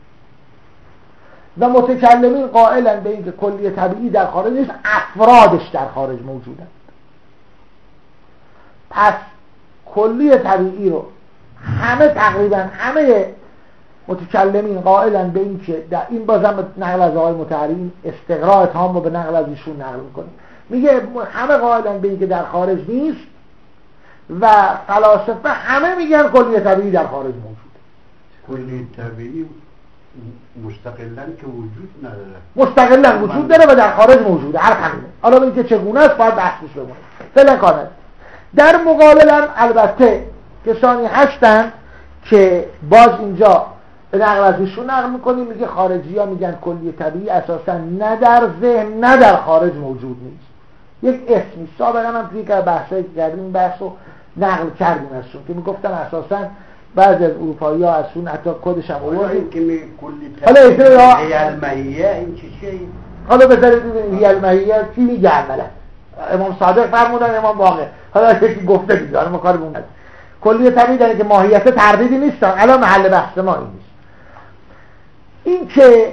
و متکلمین قائلن به اینکه کلیه طبیعی در خارج نیست، افرادش در خارج موجودن. پس کلیه طبیعی رو همه تقریبا همه متکلمین قائلن به این که در این بازم نقل از آقای مطهری استقراء تام رو به نقل از ایشون نقل میکنیم، میگه همه قائلن به این که در خارج نیست و فلاسفه همه میگن کلیه طبیعی در خارج موجوده. کلیه طبیعی مستقلاً که وجود نداره، مستقلاً وجود داره و در خارج موجوده، هر همینه. حالا اینکه چگونه است باید بحثش بمونه. فعلا کار در مقابل هم البته کسانی هستن که باز اینجا به نقل از ایشون نقل میکنیم، میگه خارجی ها میگن کلیه طبیعی اساسا نه در ذهن نه در خارج موجود نیست، یک اسمی. سابقا هم توی که بحثایی که کردیم این بحث رو نقل کردیم ازشون که میگفتن اساسا بعضی از اروپایی ها ازشون حتی کدش هم آوردیم که کلیه طبیعی هی المهیه این چه چیه؟ حالا بذارید ببینید هی المهیه چی میگه اولا؟ امام صادق فرمودن، امام باقر، حالا یکی گفته دیگه، حالا ما کارمون نداریم. کلیه طبیعی داره که ماهیت تردیدی نیست، الان محل بحث ما این نیست. این که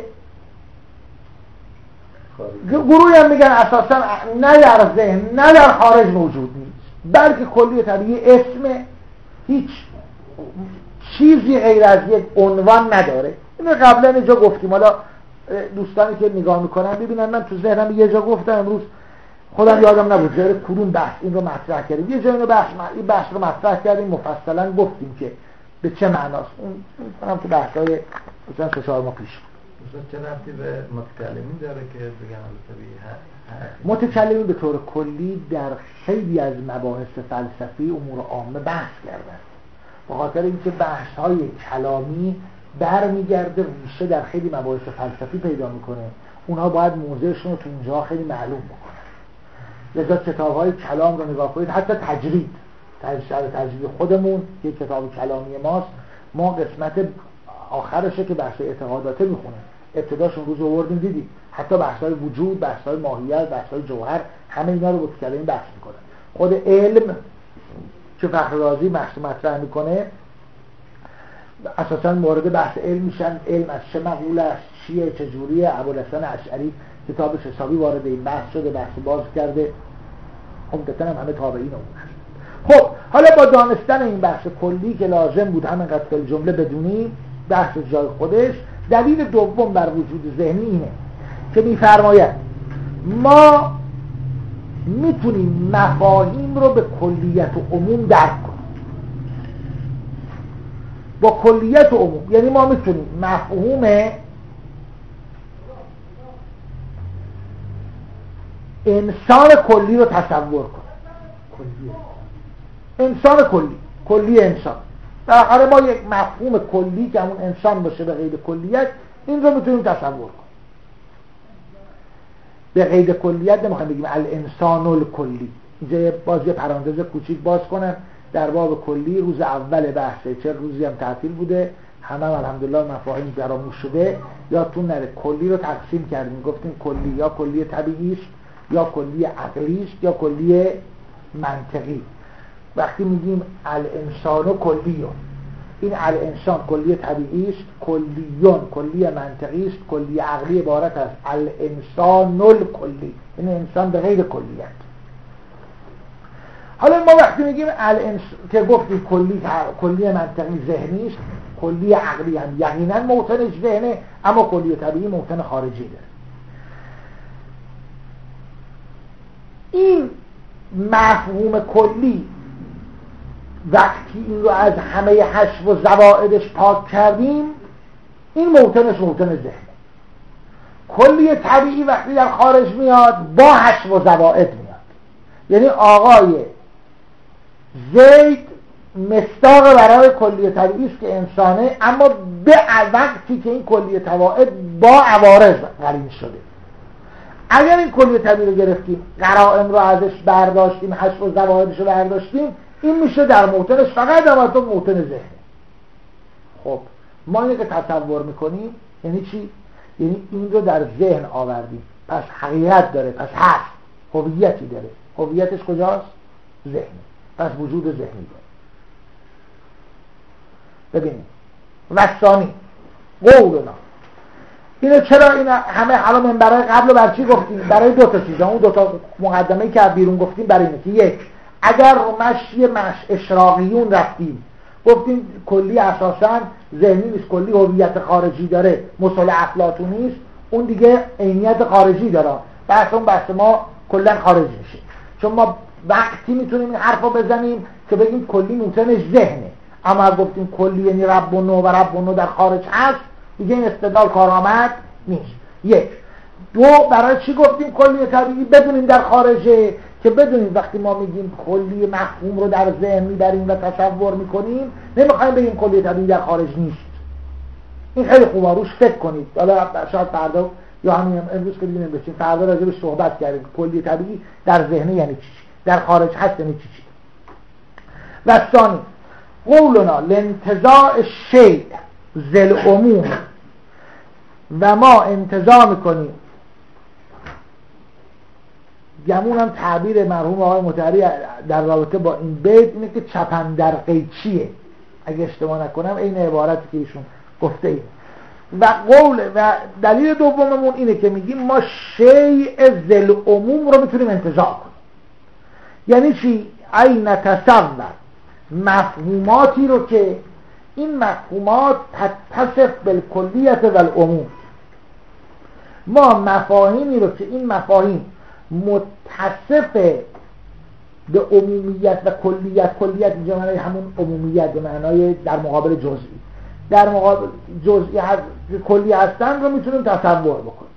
گروهی هم میگن اساسا نه در ذهن نه در خارج موجود نیست، بلکه کلیه طبیعی اسم هیچ چیزی غیر از یک عنوان نداره. اینو قبلا اینجا گفتیم، حالا دوستانی که نگاه میکنن ببینن من تو ذهنم یه جا گفتم، امروز خودم یادم نبود جای کدوم بحث این رو مطرح کردیم، یه جای اینو این بحث رو مطرح کردیم، مفصلا گفتیم که به چه معناست. اون هم تو بحث‌های مثلا 3-4 ماه پیش چه ربطی به متکلمین داره که بگن طبیعی هست؟ متکلمین به طور کلی در خیلی از مباحث فلسفی امور عامه بحث کردن، به خاطر اینکه بحث‌های کلامی برمیگرده ریشه در خیلی مباحث فلسفی پیدا میکنه، اونها باید موضعشون رو تو اونجا خیلی معلوم بکنن. لذا کتاب‌های کلام رو نگاه کنید، حتی تجرید خودمون که کتاب کلامی ماست، ما قسمت آخرشه که بحث اعتقاداته میخونه، ابتداشون روز آوردیم دیدیم، حتی بحث‌های وجود، بحث‌های ماهیت، بحث‌های جوهر، همه اینا رو متکلمین بحث میکنن. خود علم که فخر رازی بحث مطرح میکنه اساساً مورد بحث علم میشن، علم از چه مقوله است، چیه، چجوریه. ابوالحسن اشعری کتابش حسابی وارد این بحث شده، بحث باز کرده، عمدتاً هم همه تابعین اون هست. خب حالا با دانستن این بحث کلی که لازم بود همینقدر فی جمله بدونیم، بحث جای خودش. دلیل دوم بر وجود ذهنی اینه که میفرماید ما میتونیم مفاهیم رو به کلیت و عموم درک کنیم. با کلیت و عموم یعنی ما میتونیم مفهوم انسان کلی رو تصور کنیم. انسان کلی انسان، بالاخره ما یک مفهوم کلی که همون انسان باشه به قید کلیت، این رو میتونیم تصور کنیم. به قید کلیت نمیخوایم بگیم الانسان الکلی. اینجا باز یه پرانتز کوچیک باز کنم در باب کلی. روز اول بحثه، چه روزی هم تعطیل بوده، همه الحمدلله مفاهیم فراموش شده. یادتون نره کلی رو تقسیم کردیم، گفتیم کلی یا کلی طبیعی است، یا کلی عقلی است، یا کلی منطقی. وقتی میگیم الانسان کلیون، این الانسان کلی طبیعی است، کلیون کلی منطقی است، کلی عقلی عبارت از الانسان الکلی، این انسان به غیر کلیت. حالا ما وقتی میگیم که گفتیم کلی منطقی ذهنی است، کلی عقلی هم یقینا موطنش ذهنه، اما کلی طبیعی موطن خارجی داره. این مفهوم کلی وقتی این رو از همه حشو و زوائدش پاک کردیم، این موطنش موطن ذهنه. کلی طبیعی وقتی در خارج میاد با حشو و زوائد میاد، یعنی آقای زید مصداق برای کلی طبیعی است که انسانه، اما به وقتی که این کلی زوائد با عوارض قرین شده. اگر این کلی طبیعی رو گرفتیم، قرائن رو ازش برداشتیم، حشو و زوائدش رو برداشتیم، این میشه در موطنش فقط اما موطن ذهنه. خب ما اینه که تصور میکنیم یعنی چی؟ یعنی این رو در ذهن آوردیم، پس حقیقت داره، پس هست. هویتی داره. هویتش کجاست؟ ذهن. پس وجود ذهنی داره. ببینید وثانی قولنا، اینو چرا این همه الان من برای قبل بر چی گفتیم؟ برای دو تا چیزا. اون دو تا مقدمه‌ای که بیرون گفتیم برای اینه که یک، اگر رو مشی اشراقیون رفتیم گفتیم کلی اساساً ذهنی نیست، کلی هویت خارجی داره، مثل افلاطون نیست، اون دیگه عینیت خارجی داره، بحث اون بحث ما کلا خارج میشه. چون ما وقتی میتونیم این حرفو بزنیم که بگیم کلی موتنش ذهنه، اما گفتیم کلی یعنی رب و نو و رب و نو در خارج هست، دیگه این استدلال کارآمد نیست. یک. دو، برای چی گفتیم کلی طبیعی بدونیم در خارجه؟ که بدونیم وقتی ما میگیم کلی مفهوم رو در ذهن میبریم و تصور میکنیم، نمیخوایم بگیم کلی طبیعی در خارج نیست. این خیلی خوبه، روش فکر کنید. حالا شاید فردا یا همین امروز که دیگه نمی‌بشیم، فردا راجع بهش صحبت کردیم کلی طبیعی در ذهن یعنی چی، در خارج هست یعنی چی. و ثانی قولنا لانتزاع الشیء ذل عموم، و ما انتزاع میکنیم، گمون هم تعبیر مرحوم آقای مطهری در رابطه با این بیت اینه که چپندر قیچیه، اگه اشتباه نکنم این عبارتی که ایشون گفته ای. و قول و دلیل دوممون اینه که میگیم ما شیء ذل عموم رو میتونیم انتزاع کنیم. یعنی چی؟ ای نتصور مفهوماتی رو که این مفهومات تتصف بالکلیت و العموم، ما مفاهیمی رو که این مفاهیم متصف به عمومیت و کلیت، کلیت اینجا معنی همون عمومیت به معنای در مقابل جزئی، در مقابل جزئی کلی هستن رو میتونیم تصور بکنیم.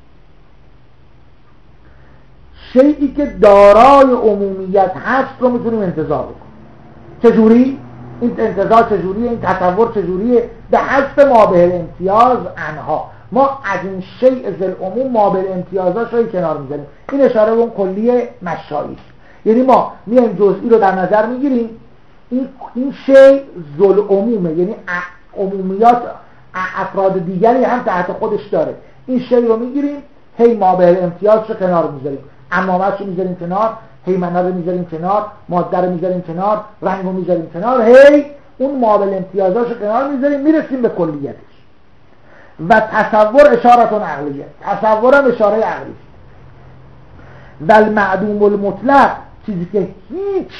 شیئی که دارای عمومیت هست رو میتونیم انتزاع بکنیم. چجوری؟ این انتزاع چجوریه؟ این تصور چجوریه؟ به حسب مابه الامتیاز عنها، ما از این شیء ذل عموم مابه الامتیازاش رو کنار میذاریم. این اشاره به اون کلی مشایی است. یعنی ما میایم جزئی رو در نظر میگیریم، این شیء ذل عمومه، یعنی عمومیات افراد دیگری هم تحت خودش داره. این شیء رو میگیریم، هی مابه الامتیاز رو کنار میذاریم، عمامت رو میذاریم کنار، هیمنه رو میذاریم کنار، ماده رو میذاریم کنار، رنگ رو میذاریم کنار، هی اون مابه الامتیازاش رو کنار میذاریم، میرسیم به کلیتش. و تصور اشارتون عقلیه، تصورم اشاره عقلی است. و المعدوم المطلق، چیزی که هیچ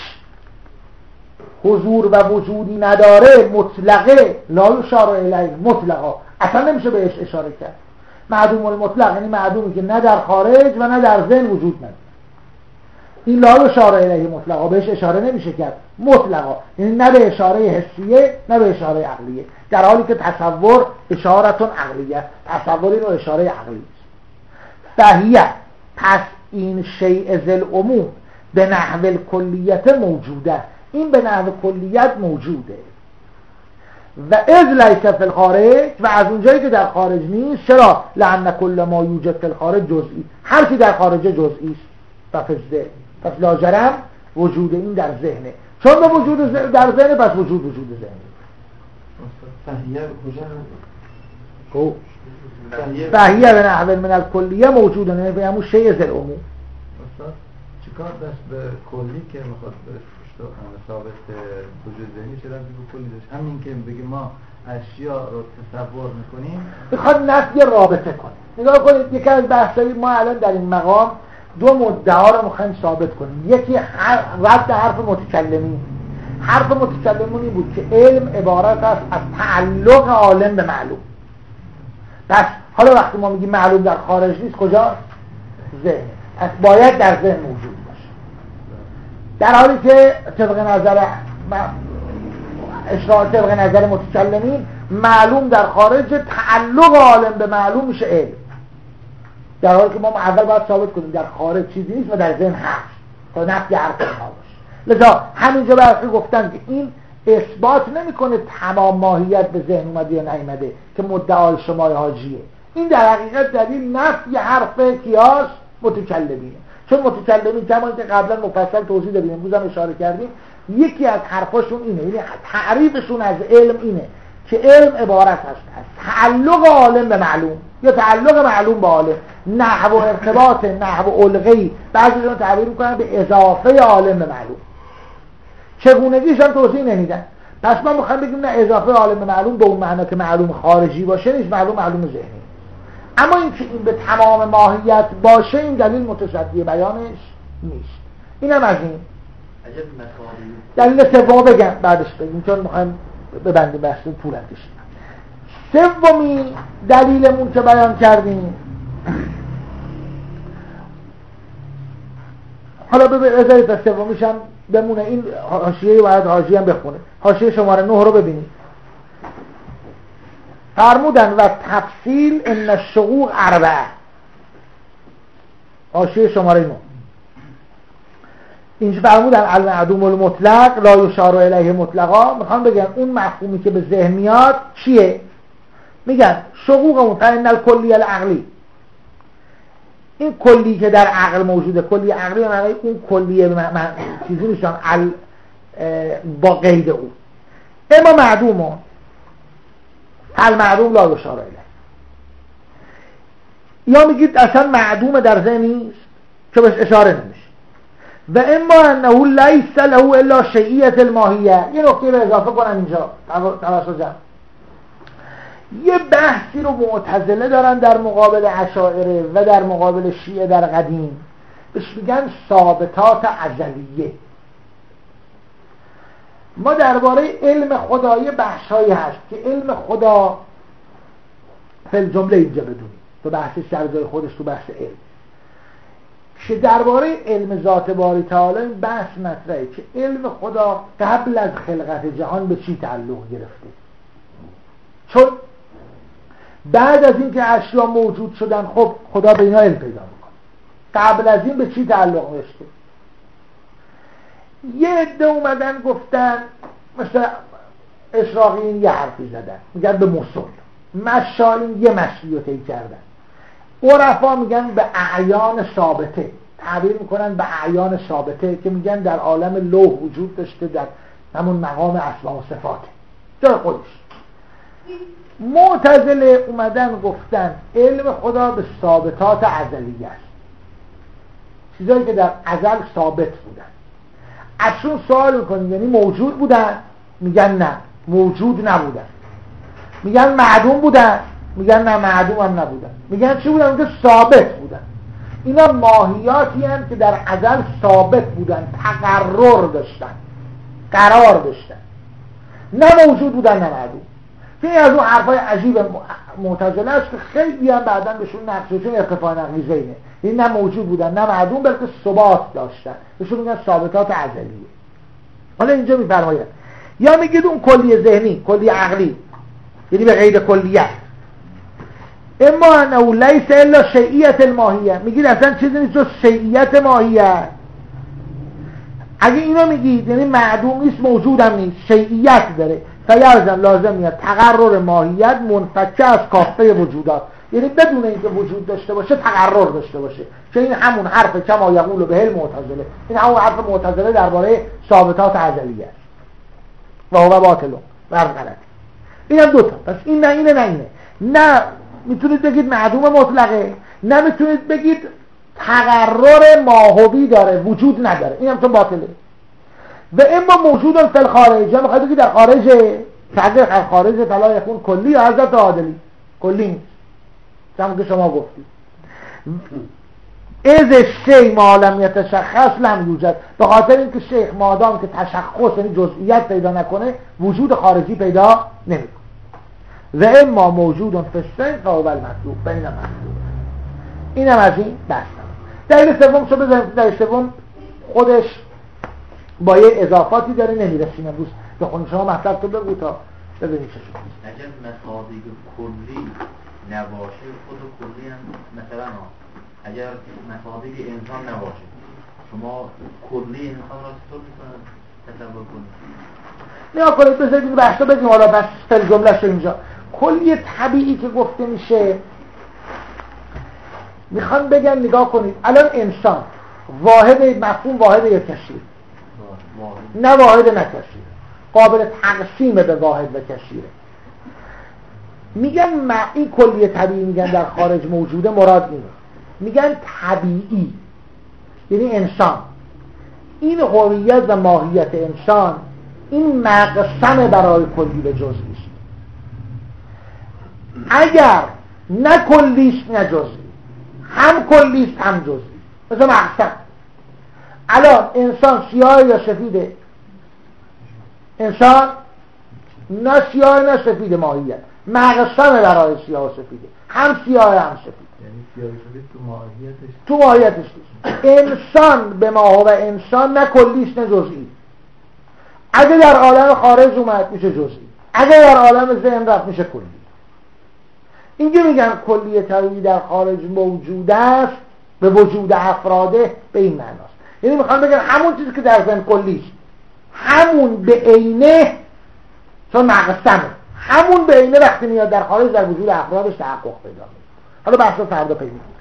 حضور و وجودی نداره، مطلقه، لا یشار الیه، مطلقا اصلا نمیشه بهش اشاره کرد. معدوم المطلق یعنی معدومی که نه در خارج و نه در ذهن وجود نداره. این لا یشار الیه مطلقا، بهش اشاره نمیشه کرد مطلقا، یعنی نه به اشاره حسیه نه به اشاره عقلیه، در حالی که تصور اشارتون عقلیه، تصور اینو اشاره عقلی است. فهیه، پس این شیء ذل عموم به نحو الکلیت موجوده، این به نحو کلیت موجوده. و اذ لیس فی الخارج، و از اونجایی که در خارج نیست. چرا؟ لأن کل ما یوجد فی الخارج جزئی، هر کی در خارج جزئی است. و فی الذهن، پس لاجرم وجود این در ذهنه، چون به وجود در ذهنه پس وجود ذهنه. فهیه به نحو من الکلیه موجوده، نه به همون شیء ذل عموم. استاد چیکار داشت به کلی که میخواد ثابت وجود ذهنی، چرا به کلی داشت؟ همین که بگیم ما اشیا رو تصور میکنیم، میخواد نفی رابطه کنه. نگاه کنید، یکی از بحثایی ما الان در این مقام دو مدعا رو میخوایم ثابت کنیم. یکی رد حرف متکلمین. حرف متکلمونی بود که علم عبارت است از تعلق عالم به معلوم. پس حالا وقتی ما میگیم معلوم در خارج نیست، کجا؟ ذهن. پس باید در ذهن موجود باشه. در حالی که طبق نظر متکلمین معلوم در خارج، تعلق عالم به معلوم میشه علم. در حالی که ما اول باید ثابت کنیم در خارج چیزی نیست و در ذهن هست تا نفی حرف ما باشه. لذا همینجا برای گفتن که این اثبات نمیکنه تمام ماهیت به ذهن اومده یا نیامده که مدعای شمای حاجیه. این در حقیقت دلیل نفی حرف کیاس متکلمینه. چون متکلمین کما که قبلا مفصل توضیح دادیم، امروز هم اشاره کردیم، یکی از حرفاشون اینه، یعنی تعریفشون از علم اینه که علم عبارت است از تعلق عالم به معلوم یا تعلق معلوم به عالم، نحو ارتباط، نحو علقه‌ای، بعضی‌ها تعبیر میکنن به اضافه عالم به معلوم. چگونگیش هم توضیح نمیدن. پس ما میخوایم بگیم نه اضافه عالم به معلوم به اون معنا که معلوم خارجی باشه نیست، معلوم ذهنی. اما اینکه این به تمام ماهیت باشه این دلیل متصدی بیانش نیست. اینم از این. دلیل سوم بگم بعدش بگیم چون میخوایم ببندیم بحث طولانی کشید. سومی دلیلمون که بیان کردیم، حالا بذارید تا سومیش هم بمونه، این حاشیه باید حاشیه هم بخونه. حاشیه شماره 9 رو ببینید. فرمودن و تفصیل ان الشقوق اربعه. حاشیه شماره 9 اینجا فرمودن المعدوم المطلق لا یشار الیه مطلقا. میخوام بگم اون مفهومی که به ذهن میاد چیه؟ میگن شقوقمون فإن الکلی العقلی، این کلی که در عقل موجوده، کلی عقلی معنی اون کلی چیزی نیستن با قید او. اما معدومون المعدوم لا یشار الیه، یا میگید اصلا معدوم در ذهن نیست که بهش اشاره نمیشه. و اما انه لیس له الا شیئیت الماهیه. یه نکته رو اضافه کنم اینجا توسط جمع. یه بحثی رو معتزله دارن در مقابل اشاعره و در مقابل شیعه در قدیم، بهش میگن ثابتات ازلیه. ما درباره علم خدا یه بحثایی هست که علم خدا فی جمله اینجا بدونیم، تو بحثش در جای خودش تو بحث علم، که درباره علم ذات باری تعالی این بحث مطرحه که علم خدا قبل از خلقت جهان به چی تعلق گرفته. چون بعد از این که اشیا موجود شدن خب خدا به اینا علم پیدا میکنه. قبل از این به چی تعلق داشته؟ یه عده اومدن گفتن، مثل اشراقیین یه حرفی زدن میگن به مسل، مشایین یه مشیوتی کردن، عرفا میگن به اعیان ثابته، تعبیر میکنن به اعیان ثابته که میگن در عالم لوح وجود داشته، در همون مقام اسماء و صفاته جای خودش. معتزله اومدن گفتن علم خدا به ثابتات ازلیه است، چیزایی که در ازل ثابت بودن. ازشون سوال میکنیم یعنی موجود بودن؟ میگن نه موجود نبودن. میگن معدوم بودن؟ میگن نه معدوم هم نبودن. میگن چی بودن؟ میگن ثابت بودن. اینا ماهیاتی هستند که در ازل ثابت بودن، تقرر داشتن، قرار داشتن، نه موجود بودن نه معدوم. این از اون حرفای عجیب معتزله است که خیلی هم بعداً بهشون نقششون ارتفاع نقلی زینه. این نه موجود بودن نه معدوم بلکه ثبات داشتن، بهشون میگن ثابتات ازلیه. حالا اینجا میفرماید یا میگید اون کلی ذهنی، کلی عقلی، یعنی به غیر کلیت. اما انه لیس الا شیئیت الماهیه، میگید اصلا چیزی نیست جز شیئیت ماهیت. اگه اینو میگید یعنی معدوم نیست موجود هم نیست، شیئیت داره، فیلزم لازم میاد تقرر ماهیت منفکه از کافه وجودات، یعنی بدون اینکه وجود داشته باشه تقرر داشته باشه، که این همون حرف کما یقول به المعتزله، این همون حرف معتزله درباره ثابتات ازلیه است و هو باطل و غلط. اینم دوتا. پس این نه اینه نه اینه. نه میتونید بگید معدوم مطلقه، نه میتونید بگید تقرر ماهوی داره وجود نداره، اینم تو باطله. و اما موجود فی الخارج، یا میخواید بگید در خارجه، در خارج فلا یکون کلی یا حضرت عادلی کلی نیست، همون که شما گفتید از شیء ما لم یتشخص لم یوجد، به خاطر اینکه شیخ مادام که تشخص یعنی جزئیت پیدا نکنه وجود خارجی پیدا نمیکنه. و اما موجود فی السن فهو المطلوب بین مطلوب. اینم از این بحث. دلیل سوم شو بزنید، دلیل سوم خودش با یه اضافاتی داره، نمیرسیم امروز بخونیم. شما مطلب تو بگو تا ببینید چه شد. اگر مصادیق کلی نباشه خود کلی هم مثلا اگر مصادیق انسان نباشه شما کلی انسان را چطور میتونید تصور کنید؟ نیا کنید بذارید بحثا بگیم حالا بس فل جمله شو اینجا. کلی طبیعی که گفته میشه میخوان بگن نگاه کنید الان انسان واحد مفهوم واحد یا کثیر؟ نه واحد نه کثیر، قابل تقسیم به واحد و کثیره. میگن این کلی طبیعی میگن در خارج موجوده، مراد اینه میگن طبیعی، یعنی انسان. این هویت و ماهیت انسان این مقسم برای کلی به جزئی است. اگر نه کلیست نه جزئی، هم کلیست هم جزئی، مثل مقسم. الان انسان سیاه یا سفیده؟ انسان نه سیاه نه سفید، ماهیت مقسم برای سیاه و سفیده، هم سیاه هم سفید. یعنی سیاه سفید تو ماهیتش انسان به ما و انسان نه کلیست نه جزئی. اگه در عالم خارج اومد میشه جزئی، اگه در عالم ذهن رفت میشه کلی. اینجا میگن کلی طبیعی در خارج موجود است، به وجود افراده به این معناست. یعنی میخوام بگن همون چیزی که در ذهن کلیست، همون به عینه، چون مقسمه، همون به عینه وقتی میاد در خارج در وجود افرادش تحقق پیدا میکنه. حالا بحث فردا پیدا